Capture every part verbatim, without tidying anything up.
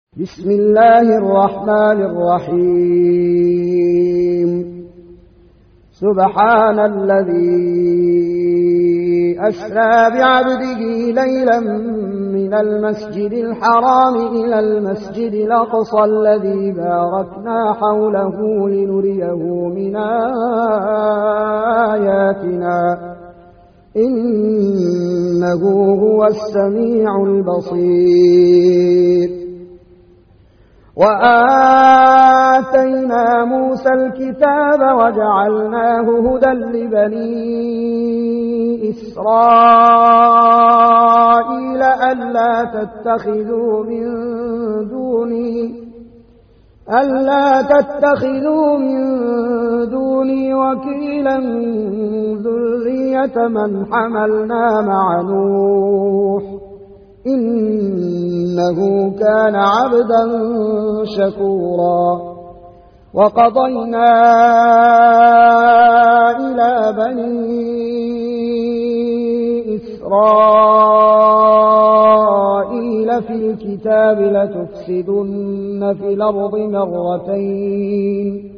بسم الله الرحمن الرحيم سبحان الذي أسرى بعبده ليلا من المسجد الحرام إلى المسجد الأقصى الذي باركنا حوله لنريه من آياتنا إنه هو السميع البصير. وآتينا موسى الكتاب وجعلناه هدى لبني إسرائيل ألا تتخذوا من دوني ألا تتخذوا من دوني وكيلا ذرية من حملنا مع نوح إنه كان عبدا شكورا. وقضينا إلى بني إسرائيل في الكتاب لتفسدن في الأرض مرتين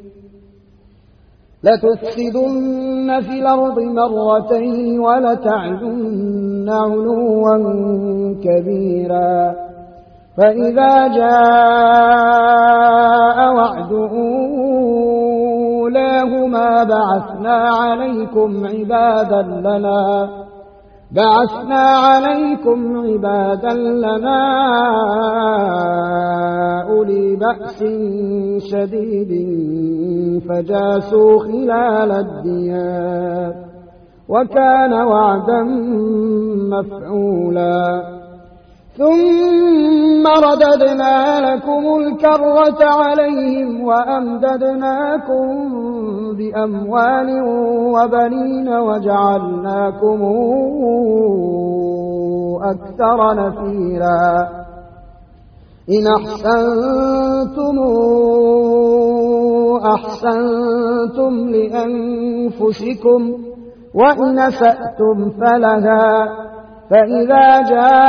لتفسدن في الأرض مرتين ولتعلن علوا كبيرا. فإذا جاء وعد أولاهما بعثنا عليكم عبادا لنا بعثنا عليكم عبادا لنا أولي بأس شديد فجاسوا خلال الديار وكان وعدا مفعولا. ثم رددنا لكم الكرة عليهم وأمددناكم بأموال وبنين وجعلناكم أكثر نفيرا. إن أحسنتم أحسنتم لأنفسكم وإن أسأتم فلها. فإذا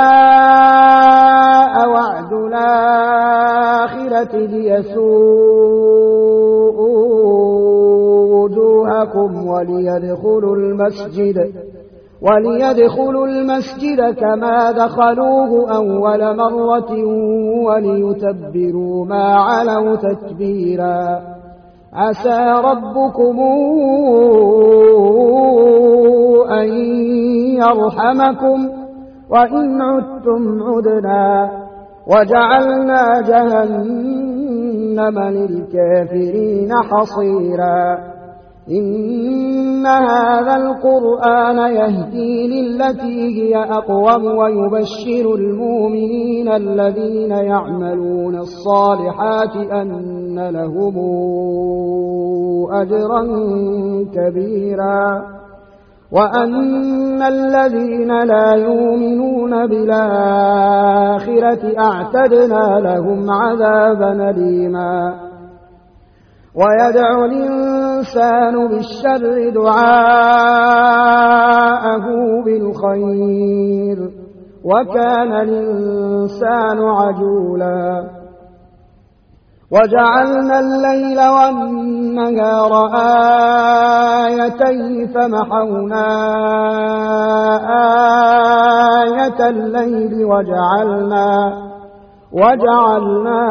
جاء وعد الآخرة ليسوءوا وجوهكم وليدخلوا المسجد وليدخلوا المسجد كما دخلوه أول مرة وليتبروا ما علوا تتبيرا. عسى ربكم أن يرحمكم وإن عدتم عدنا وجعلنا جهنم للكافرين حصيرا. إن هذا القرآن يهدي للتي هي أقوم ويبشر المؤمنين الذين يعملون الصالحات أن لهم أجرا كبيرا وأن الذين لا يؤمنون بالآخرة أعتدنا لهم عذابا أليما. ويدعو الإنسان بالشر دعاءه بالخير وكان الإنسان عجولا. وجعلنا الليل والنهار آيتين فمحونا آية الليل وجعلنا وجعلنا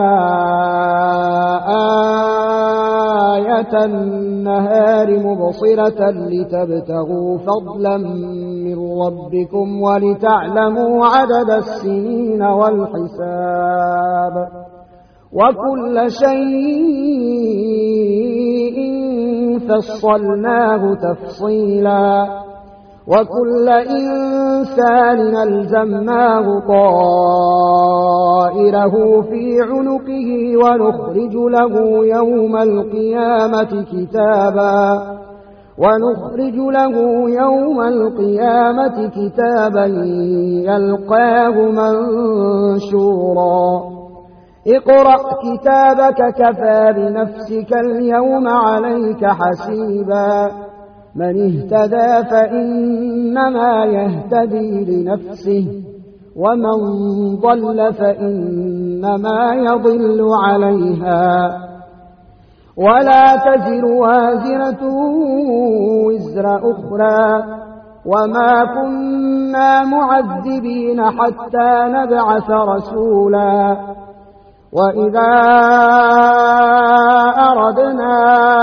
آية النهار مبصرة لتبتغوا فضلا من ربكم ولتعلموا عدد السنين والحساب وكل شيء فصلناه تفصيلا. وكل إنسان ألزمناه طائره في عنقه ونخرج له يوم القيامة كتابا ونخرج له يوم القيامة كتابا يلقاه منشورا. اقرأ كتابك كفى بنفسك اليوم عليك حسيبا. من اهتدى فإنما يهتدي لنفسه ومن ضل فإنما يضل عليها ولا تزر وازرة وزر أخرى وما كنا معذبين حتى نبعث رسولا وإذا أردنا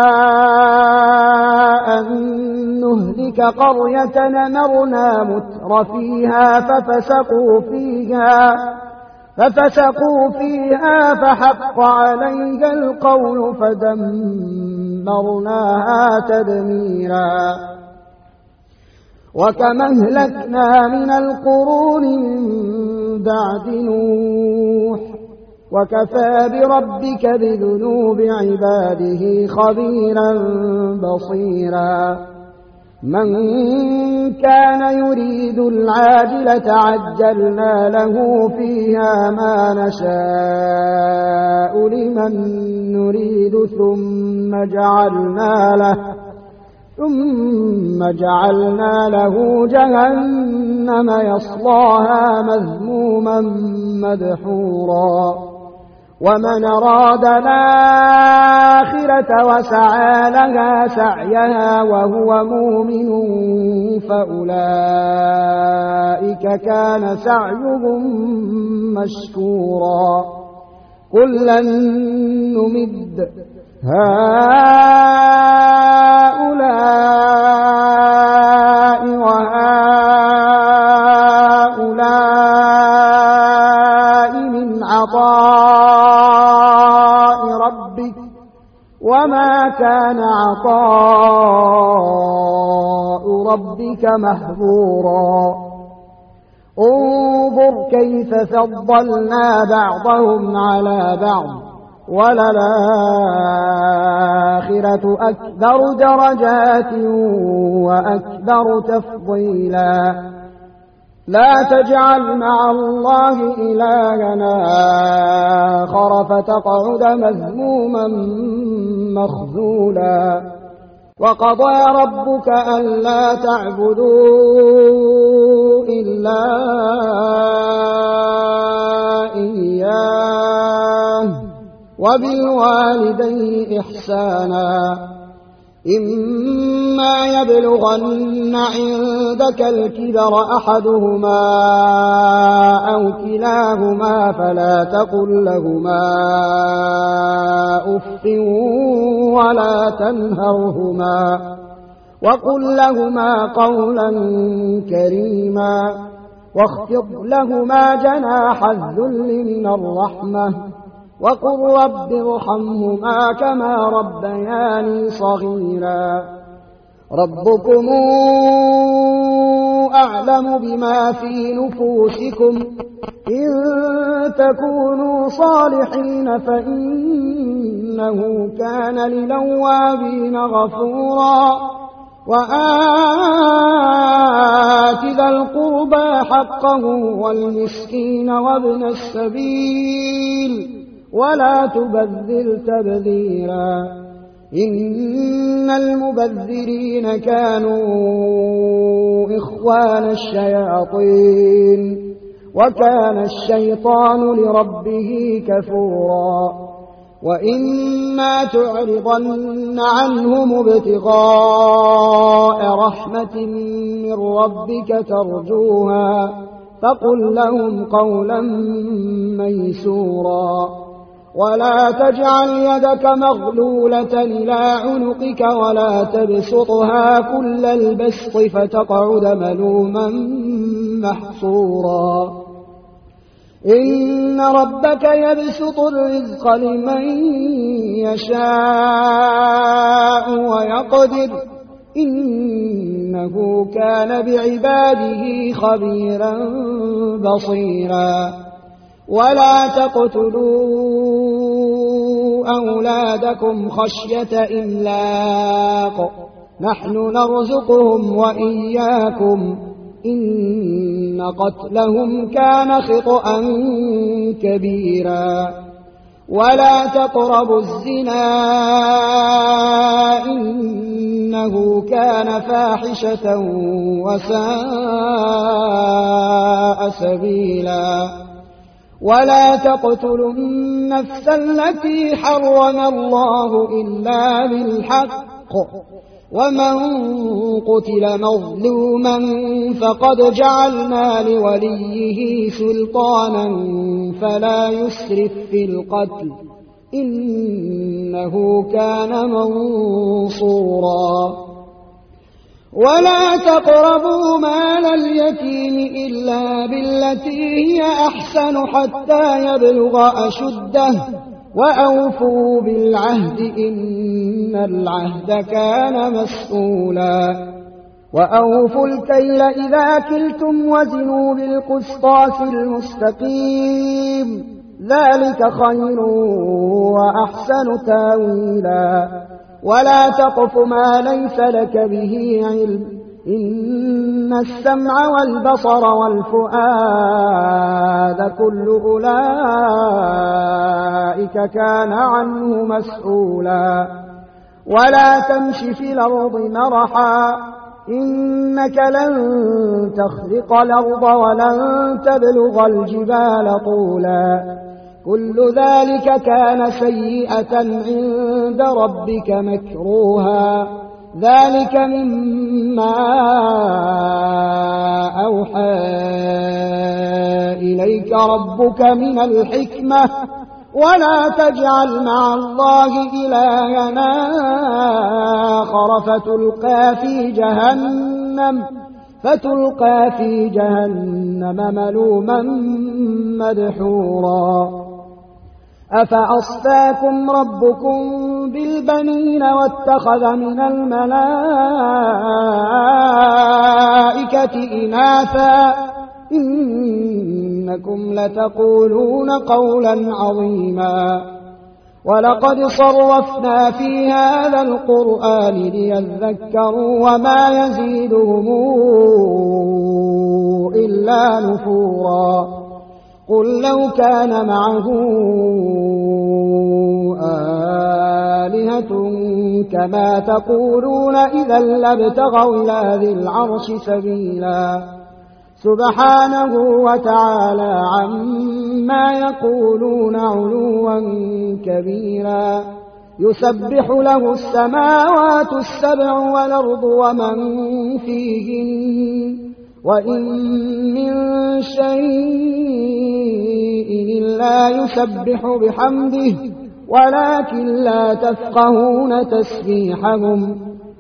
أن نهلك قرية نمرنا متر فيها ففسقوا فيها ففسقوا فيها فحق عليها القول فدمرناها تدميرا وكما أهلكنا من القرون من بعد نوح وكفى بربك بذنوب عباده خبيرا بصيرا من كان يريد العاجلة عجلنا له فيها ما نشاء لمن نريد ثم جعلنا له ثم جعلنا له جهنم يصلاها مذموما مدحورا ومن أراد الآخرة وسعى لها سعيها وهو مؤمن فأولئك كان سعيهم مشكورا كلا نمد هؤلاء وهؤلاء من عطاء ربك وما كان عطاء ربك مهجورا انظر كيف فضلنا بعضهم على بعض وللآخرة أكبر درجات وأكبر تفضيلا لا تجعل مع الله إلهنا آخر فتقعد مذموما مخذولا وقضى ربك ألا تعبدوا إلا إياه وبالوالدين إحسانا إما يبلغن عندك الكبر أحدهما أو كلاهما فلا تقل لهما أف ولا تنهرهما وقل لهما قولا كريما واخفض لهما جناح الذل من الرحمة وقل رب ارحمهما كما ربياني صغيرا ربكم أعلم بما في نفوسكم إن تكونوا صالحين فإنه كان للأوابين غفورا وآت ذا القربى حقه والمسكين وابن السبيل ولا تبذر تبذيرا إن المبذرين كانوا إخوان الشياطين وكان الشيطان لربه كفورا وإما تعرضن عنهم ابتغاء رحمة من ربك ترجوها فقل لهم قولا ميسورا ولا تجعل يدك مغلولة إلى عنقك ولا تبسطها كل البسط فتقعد ملوما محصورا إن ربك يبسط الرزق لمن يشاء ويقدر إنه كان بعباده خبيرا بصيرا ولا تقتلوا أولادكم خشية إملاق نحن نرزقهم وإياكم إن قتلهم كان خطأ كبيرا ولا تقربوا الزنا إنه كان فاحشة وساء سبيلا ولا تقتلوا النفس التي حرم الله إلا بالحق ومن قتل مظلوما فقد جعلنا لوليه سلطانا فلا يسرف في القتل إنه كان منصورا ولا تقربوا مال اليتيم إلا بالتي هي أحسن حتى يبلغ أشده وأوفوا بالعهد إن العهد كان مسؤولا وأوفوا الكيل إذا كلتم وزنوا بالقسطاس المستقيم ذلك خير وأحسن تاويلا ولا تقف ما ليس لك به علم إن السمع والبصر والفؤاد كل أولئك كان عنه مسؤولا ولا تمش في الأرض مرحا إنك لن تخرق الأرض ولن تبلغ الجبال طولا كل ذلك كان سيئة عند ربك مكروها ذلك مما أوحى إليك ربك من الحكمة ولا تجعل مع الله إلها آخر فتلقى في جهنم فتلقى في جهنم ملوما مدحورا أفأصفاكم ربكم بالبنين واتخذ من الملائكة إناثا إنكم لتقولون قولا عظيما ولقد صرفنا في هذا القرآن ليذكروا وما يزيدهم إلا نفورا قل لو كان معه آلهة كما تقولون إذا لابتغوا إلى ذي العرش سبيلا سبحانه وتعالى عما يقولون علوا كبيرا يسبح له السماوات السبع والأرض ومن فيهن وإن من شيء إلا يسبح بحمده ولكن لا تفقهون تسبيحهم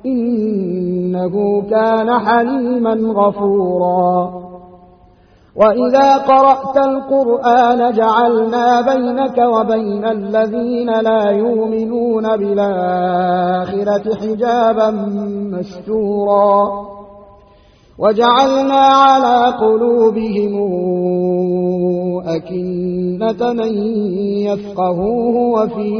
إنه كان حليما غفورا وإذا قرأت القرآن جعلنا بينك وبين الذين لا يؤمنون بالآخرة حجابا مستورا وجعلنا على قلوبهم أكنة من يفقهوه وفي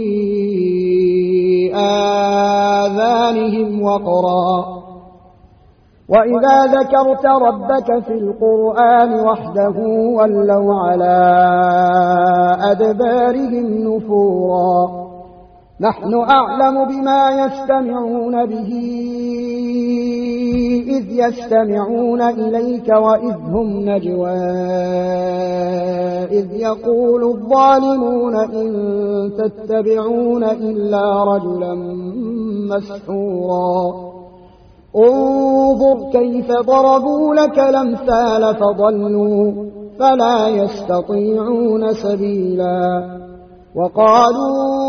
آذانهم وقرا وإذا ذكرت ربك في القرآن وحده ولوا على أدبارهم نفورا نحن أعلم بما يستمعون به إذ يستمعون إليك وإذ هم نجوى إذ يقول الظالمون إن تتبعون إلا رجلا مسحورا انظر كيف ضربوا لك الأمثال فضلوا فلا يستطيعون سبيلا وقالوا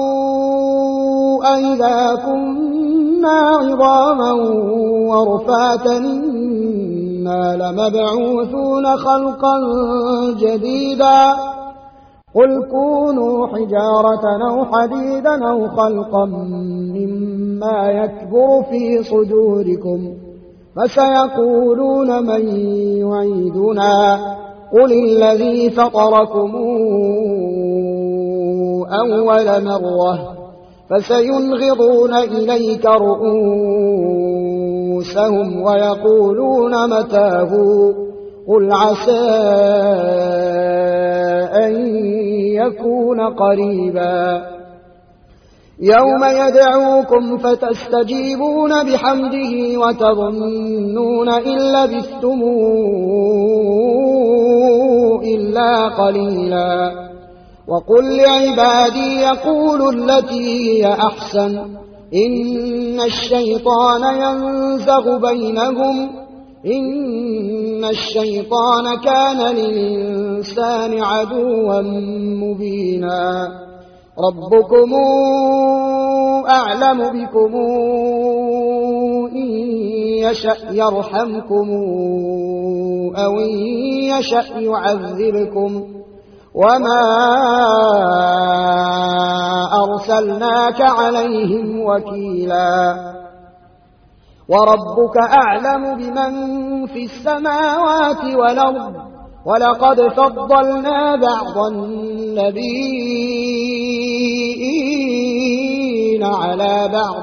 أئذا كنا عظاما ورفاتا إنا لمبعوثون خلقا جديدا قل كونوا حجارة أو حديدا أو خلقا مما يكبر في صدوركم فسيقولون من يعيدنا قل الذي فطركم أول مرة فسينغضون إليك رؤوسهم ويقولون متاه قل عسى أن يكون قريبا يوم يدعوكم فتستجيبون بحمده وتظنون إن لبثتم إلا قليلا وقل لعبادي يقولوا التي هي أحسن إن الشيطان ينزغ بينهم إن الشيطان كان للإنسان عدوا مبينا ربكم أعلم بكم إن يشأ يرحمكم أو إن يشأ يعذبكم وما أرسلناك عليهم وكيلا وربك أعلم بمن في السماوات والأرض ولقد فضلنا بعض النبيين على بعض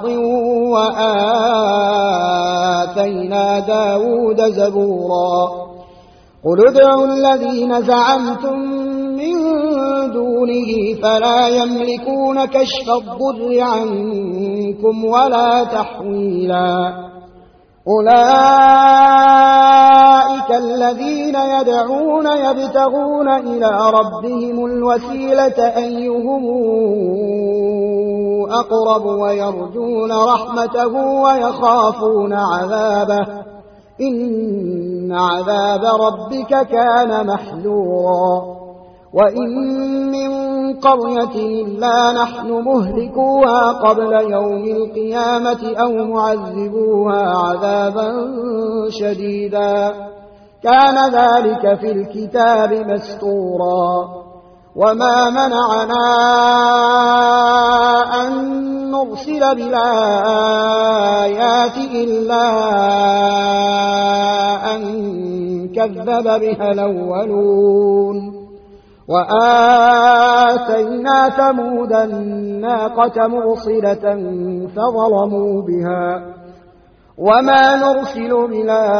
وآتينا داود زبورا قل ادعوا الذين زعمتم من دونه فلا يملكون كشف الضر عنكم ولا تحويلا أولئك الذين يدعون يبتغون إلى ربهم الوسيلة أيهم أقرب ويرجون رحمته ويخافون عذابه إن عذاب ربك كان محذورا وإن من قرية إلا نحن مهلكوها قبل يوم القيامة أو معذبوها عذابا شديدا كان ذلك في الكتاب مسطورا وما منعنا أن نرسل بالآيات إلا أن كذب بها الأولون وآتينا ثمود الناقة مبصرة فظلموا بها وما نرسل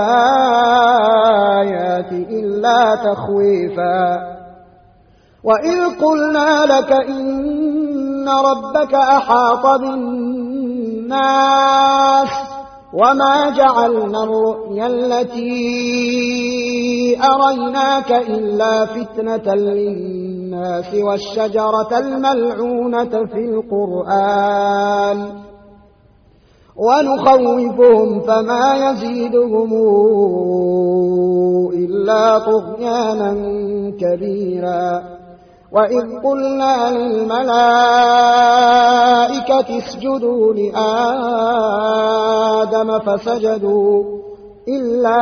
بالآيات إلا تخويفا وإذ قلنا لك إن ربك أحاط بالناس وما جعلنا الرؤيا التي أريناك إلا فتنة للناس والشجرة الملعونة في القرآن ونخوفهم فما يزيدهم إلا طغيانا كبيرا وإذ قلنا للملائكة اسجدوا لآدم فسجدوا إلا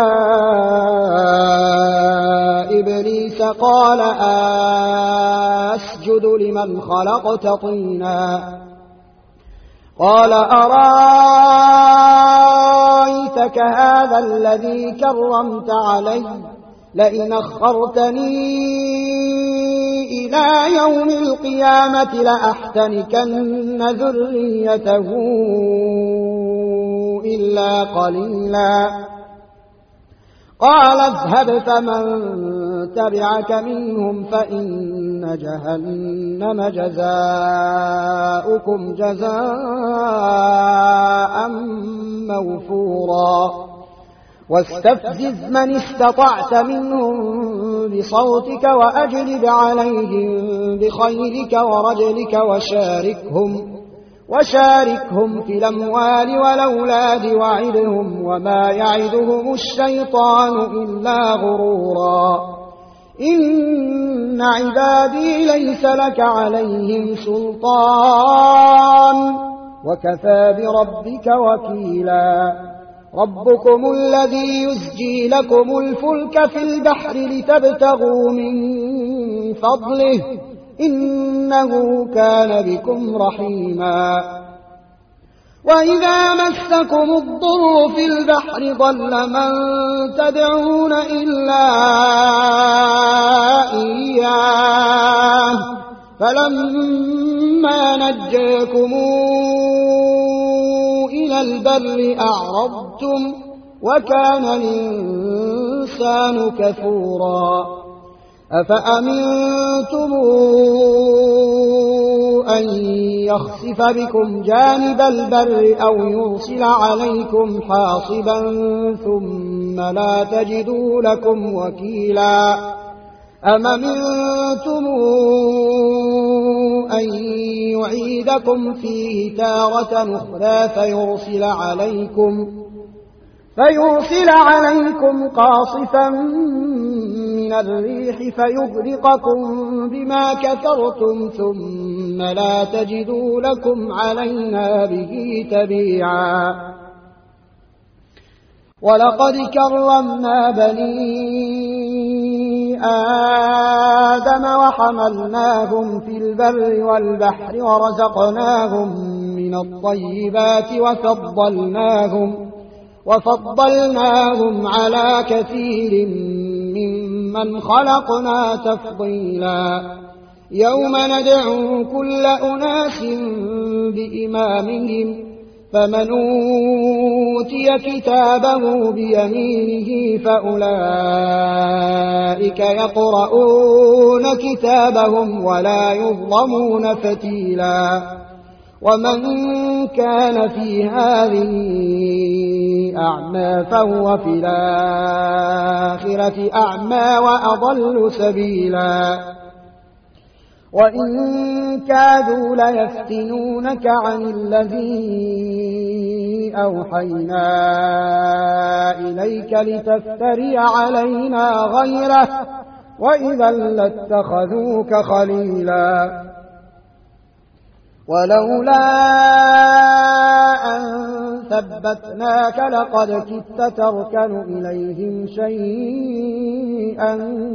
إبليس قال أسجد لمن خلقت طينا قال أرأيتك هذا الذي كرمت علي لئن أخرتني إلى يوم القيامة لأحتنكن ذريته إلا قليلا قال اذهب فمن تبعك منهم فإن جهنم جزاؤكم جزاء موفورا واستفزز من استطعت منهم بصوتك وأجلب عليهم بخيلك ورجلك وشاركهم وشاركهم في الأموال والأولاد وعدهم وما يعدهم الشيطان إلا غرورا إن عبادي ليس لك عليهم سلطان وكفى بربك وكيلا ربكم الذي يزجي لكم الفلك في البحر لتبتغوا من فضله إنه كان بكم رحيما وإذا مسكم الضر في البحر ضل من تدعون إلا إياه فلما نجاكم إلى البر أعرضتم وكان الإنسان كفورا أفأمنتم أن يخسف بكم جانب البر أو يرسل عليكم حاصبا ثم لا تجدوا لكم وكيلا أم أمنتم أن يعيدكم فيه تارة أخرى فيرسل عليكم فيرسل عليكم قاصفا من الريح فيغرقكم بما كفرتم ثم لا تجدوا لكم علينا به تبيعا ولقد كرمنا بني آدم وحملناهم في البر والبحر ورزقناهم من الطيبات وفضلناهم وفضلناهم على كثير ممن خلقنا تفضيلا يوم ندعو كل أناس بإمامهم فمن أوتي كتابه بيمينه فأولئك يقرؤون كتابهم ولا يظلمون فتيلا ومن كان في هذه أعمى فهو في الآخرة أعمى وأضل سبيلا وإن كادوا ليفتنونك عن الذي أوحينا إليك لتفتري علينا غيره وإذا لاتخذوك خليلا ولولا أن ثبتناك لقد كدت تركن إليهم شيئا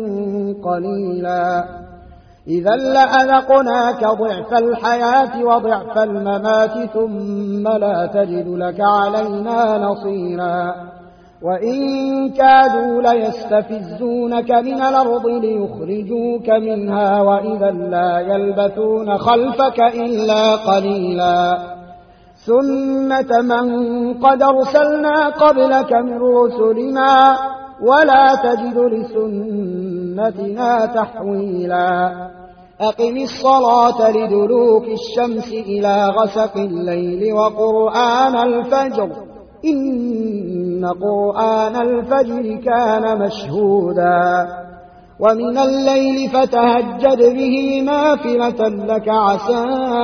قليلا إذا لأذقناك ضعف الحياة وضعف الممات ثم لا تجد لك علينا نصيرا وإن كادوا ليستفزونك من الأرض ليخرجوك منها وإذا لا يلبثون خلفك إلا قليلا سنة من قد أرسلنا قبلك من رسلنا ولا تجد لسنتنا تحويلا أقم الصلاة لدلوك الشمس إلى غسق الليل وقرآن الفجر إن قرآن الفجر كان مشهودا ومن الليل فتهجد به نافلة لك عسى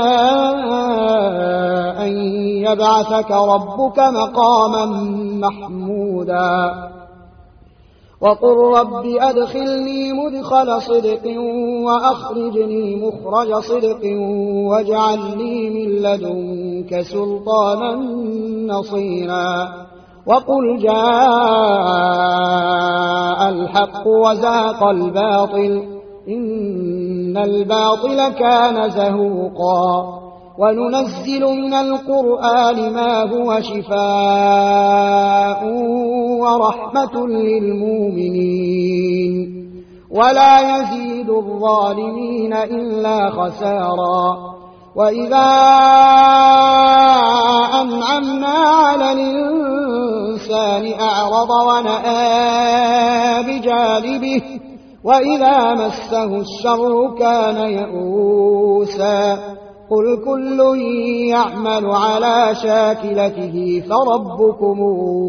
أن يبعثك ربك مقاما محمودا وقل رب أدخلني مدخل صدق وأخرجني مخرج صدق واجعل لي من لدنك سلطانا نصيرا وقل جاء الحق وزهق الباطل إن الباطل كان زهوقا وننزل من القرآن ما هو شفاء ورحمة للمؤمنين ولا يزيد الظالمين إلا خسارا وإذا أنعمنا على الإنسان أعرض ونأى بجانبه وإذا مسه الشر كان يئوسا قل كل يعمل على شاكلته فربكم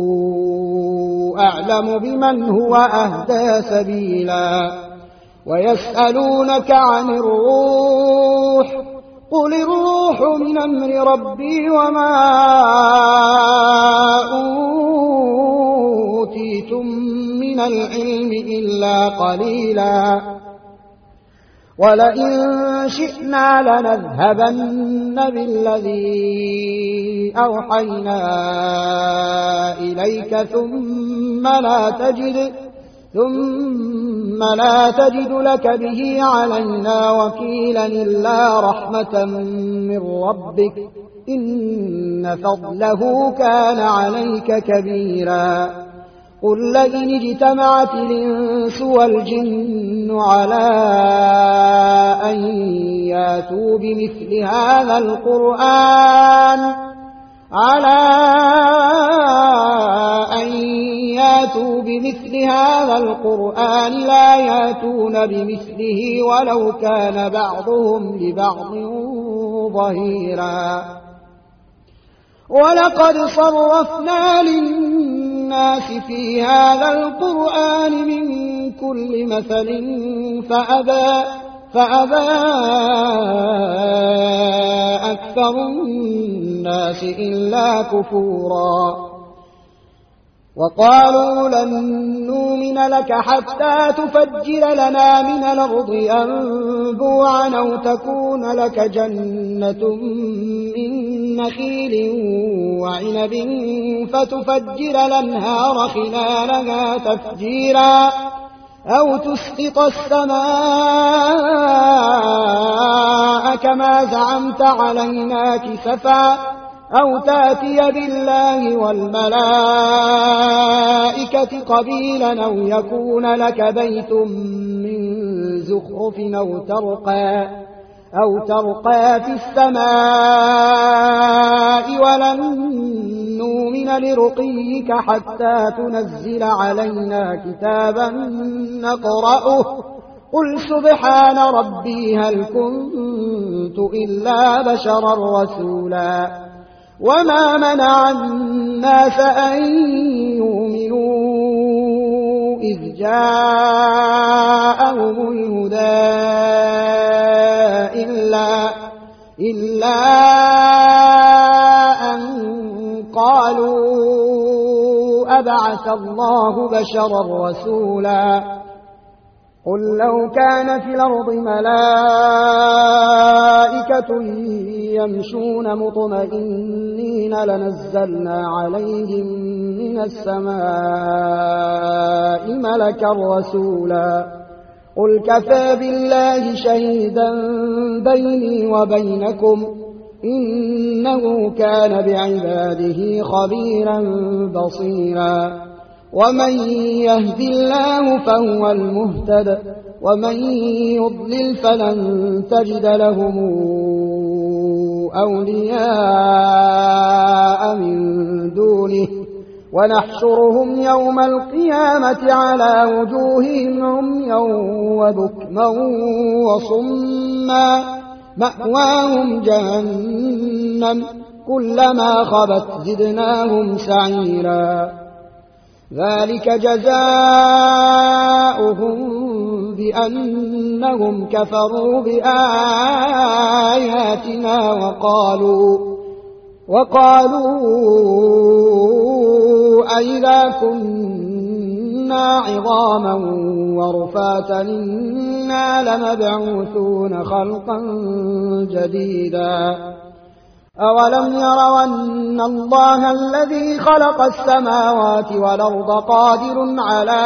أعلم بمن هو أهدى سبيلا ويسألونك عن الروح قل الروح من أمر ربي وما أوتيتم من العلم إلا قليلا ولئن شئنا لنذهبن بالذي أوحينا إليك ثم لا تجد ثم لا تجد لك به علينا وكيلا إلا رحمة من ربك إن فضله كان عليك كبيرا قل لئن اجتمعت الإنس والجن على أن ياتوا بمثل هذا القرآن على أن ياتوا بمثل هذا القرآن لا ياتون بمثله ولو كان بعضهم لبعض ظهيرا ولقد صرفنا للناس في هذا القرآن من كل مثل فأبى, فأبى أكثر الناس إلا كفورا وقالوا لن نؤمن لك حتى تفجر لنا من الأرض ينبوعا أو تكون لك جنة من نخيل وعنب فتفجر الأنهار خلالها تفجيرا أو تسقط السماء كما زعمت علينا كسفا أو تأتي بالله والملائكة قبيلا أو يكون لك بيت من زخرف أو ترقى, أو ترقى في السماء ولن نؤمن لرقيك حتى تنزل علينا كتابا نقرأه قل سبحان ربي هل كنت إلا بشرا رسولا وما منع الناس أن يؤمنوا إذ جاءهم الهدى إلا, إلا أن قالوا أبعث الله بشرا رسولا قل لو كان في الأرض ملائكة يمشون مطمئنين لنزلنا عليهم من السماء ملكا رسولا قل كفى بالله شهيدا بيني وبينكم إنه كان بعباده خبيرا بصيرا ومن يهد الله فهو المهتد ومن يضلل فلن تجد لهم أولياء من دونه ونحشرهم يوم القيامة على وجوههم عميا وبكما وصما مأواهم جهنم كلما خبت زدناهم سعيرا ذلك جزاؤهم بأنهم كفروا بآياتنا وقالوا وقالوا أئذا كنا عظاما ورفاتا إنا لمبعوثون خلقا جديدا أولم يروا أن الله الذي خلق السماوات والأرض قادر على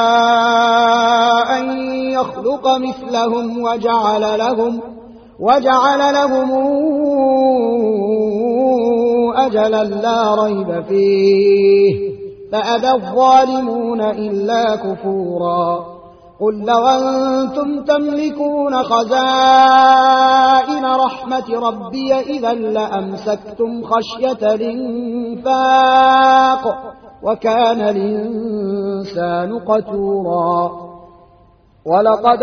أن يخلق مثلهم وجعل لهم, وجعل لهم أجلا لا ريب فيه فأبى الظالمون إلا كفورا قل لو أنتم تملكون خزائن رحمة ربي إذا لأمسكتم خشية الإنفاق وكان الإنسان قتورا ولقد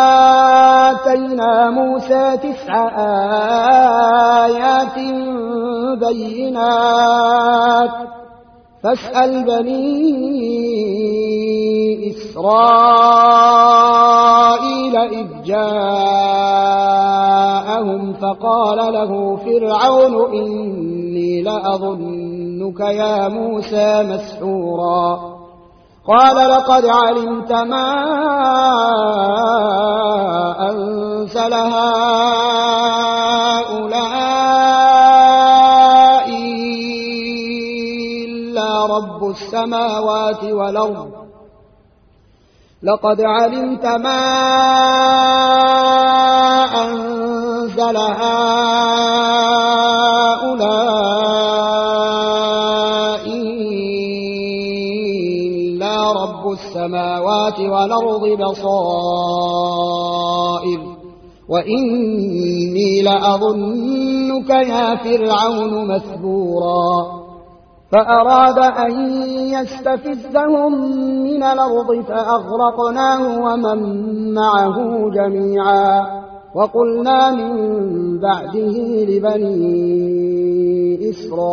آتينا موسى تسع آيات بينات فاسأل بني إسرائيل إذ جاءهم فقال له فرعون إني لأظنك يا موسى مسحورا قال لقد علمت ما أنزل هؤلاء إلا رب السماوات والأرض لقد علمت ما أنزل هؤلاء إلا رب السماوات والأرض بصائر وإني لأظنك يا فرعون مثبورا فأراد أن يستفزهم من الأرض فأغرقناه ومن معه جميعا وقلنا من بعده لبني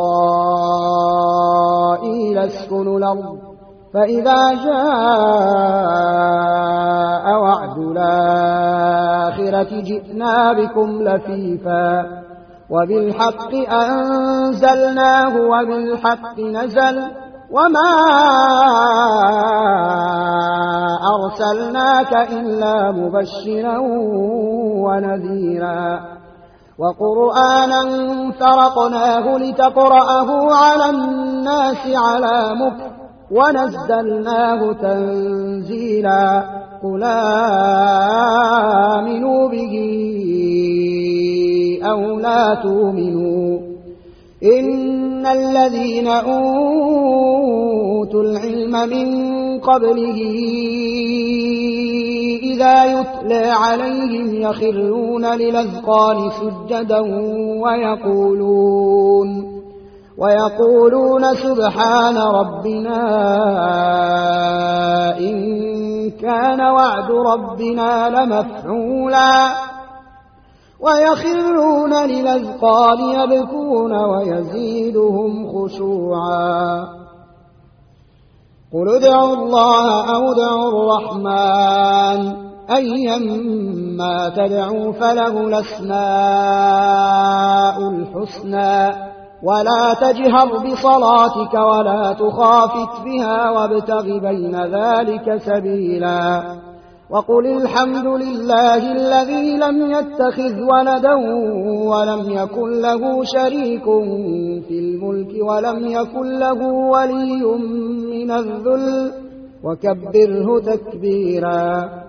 إسرائيل اسكنوا الأرض فإذا جاء وعد الآخرة جئنا بكم لفيفا وبالحق أنزلناه وبالحق نزل وما أرسلناك إلا مبشرا ونذيرا وقرآنا فرقناه لتقرأه على الناس على مكث ونزلناه تنزيلا قل آمنوا به أو لا تؤمنوا إن الذين أوتوا العلم من قبله إذا يتلى عليهم يخرون للأذقان سجدا ويقولون ويقولون سبحان ربنا إن كان وعد ربنا لمفعولا ويخرون للأذقان يبكون ويزيدهم خشوعا قل ادعوا الله أو ادعوا الرحمن أيما تدعوا فله الأسماء الحسنى ولا تجهر بصلاتك ولا تخافت بها وابتغ بين ذلك سبيلا وقل الحمد لله الذي لم يتخذ ولدا ولم يكن له شريك في الملك ولم يكن له ولي من الذل وكبره تكبيرا